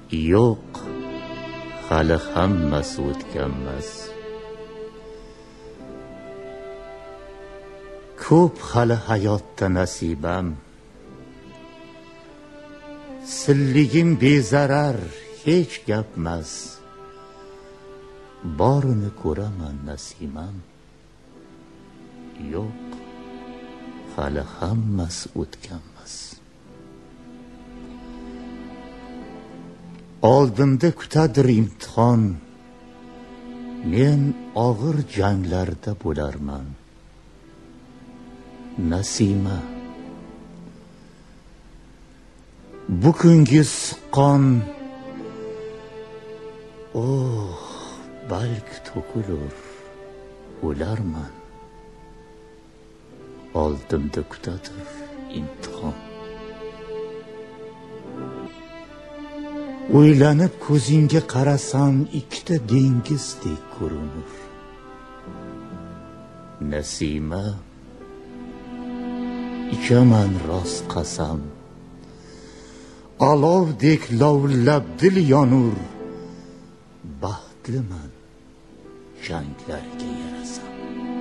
yo'q, hali hammasi o'tganmas. Ko'p hali hayotda nasibam, silligim bezarar, hech gapmas. Borini ko'raman nasimam, yo'q, hali hammasi o'tganmas. Oldimda kutadir imtihon, men og'ir janglarda bo'larman. Nasima, bu kungi siqqon, balki to'kilur, o'larman. Oldimda kutadir imtihon. O'ylanib ko'zingga qarasam, ikkita dengizdek ko'rinur. Nasima, ichaman rost qasam, olovdek lovillab dil yonur. Baxtliman janglarga yarasam.